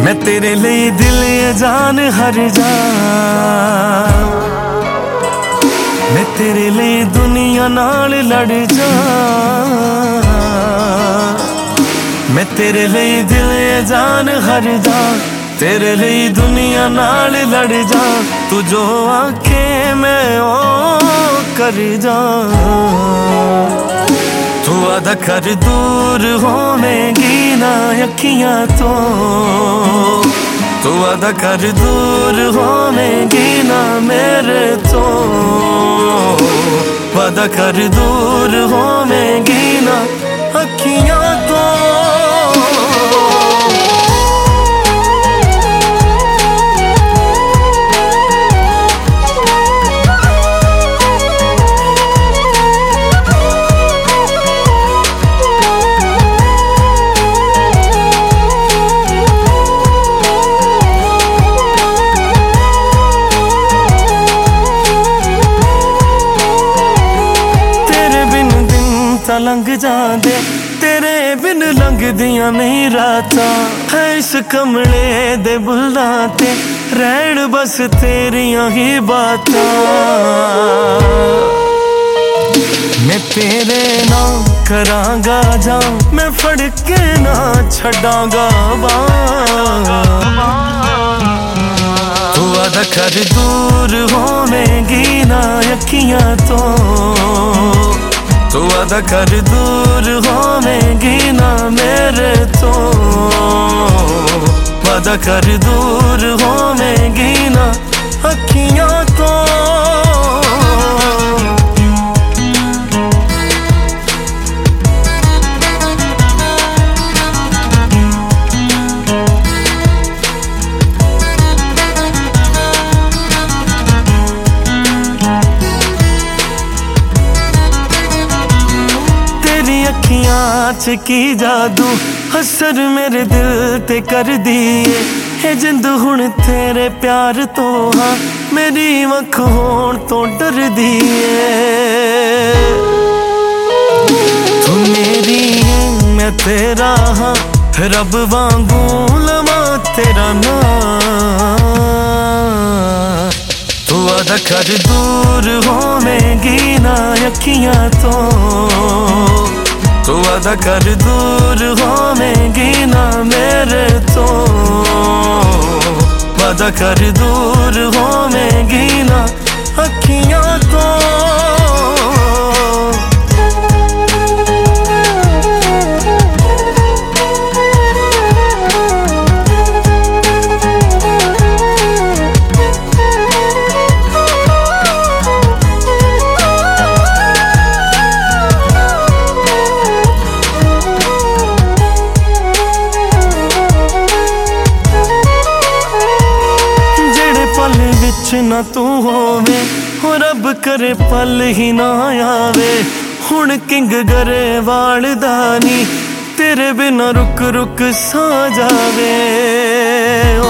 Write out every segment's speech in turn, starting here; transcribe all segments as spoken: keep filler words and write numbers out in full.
मैं तेरे लिए दिल ये जान हर जा, मैं तेरे लिए दुनिया नाल लड़ जा, मैं तेरे लिए दिल ये जान हर जा, तेरे लिए दुनिया नाल लड़ जा। तू जो आखे मैं ओ कर जा, तू वादा कर दूर होवेगी ना अखियां तो, तू वादा कर दूर होवेगी ना मेरे तो, वादा कर दूर होवेगी ना अखियां तो। लंघ जांदे तेरे बिन लंघदियां नहीं रातां, है इस कमले दे बुल्लां ते रहण बस तेरियां ही बातां। मैं तेरे नाल करांगा जा, मैं फड़ के ना छड्डांगा बांह। तू वादा कर दूर होवेगी ना अखियां तो, तू वादा कर दूर होवेगी ना मेरे तो, वादा कर दूर होवेगी ना अखियां तो। अखियां च की जादू असर मेरे दिल ते कर दिए, है जिंद हुण तेरे प्यार तो हाँ मेरी अख होण तो डर दिए। तू मेरी है मैं तेरा हाँ, रब वांगू लवा तेरा नाम। तू वादा कर दूर होवेगी ना अखियां तो, तू वादा कर दूर होवेगी ना मेरे तो, वादा कर दूर होवेगी ना अखियां तो। ना तू होवे हो रब करे पल ही ना आवे, हुण किंग गरे वालदानी तेरे बिना रुक रुक सा जावे। ओ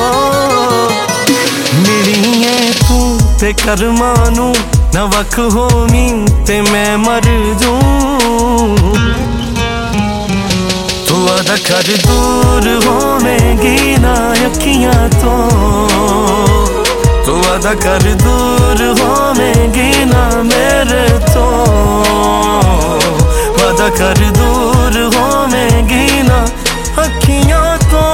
मेरी है तू ते करमानू ना वख होवी ते मैं मर जूं। तू वादा कर दूर होवेगी ना अखियां तो, तू वादा कर दूर होवेगी ना मेरे तो, वादा कर दूर होवेगी ना अखियां तो।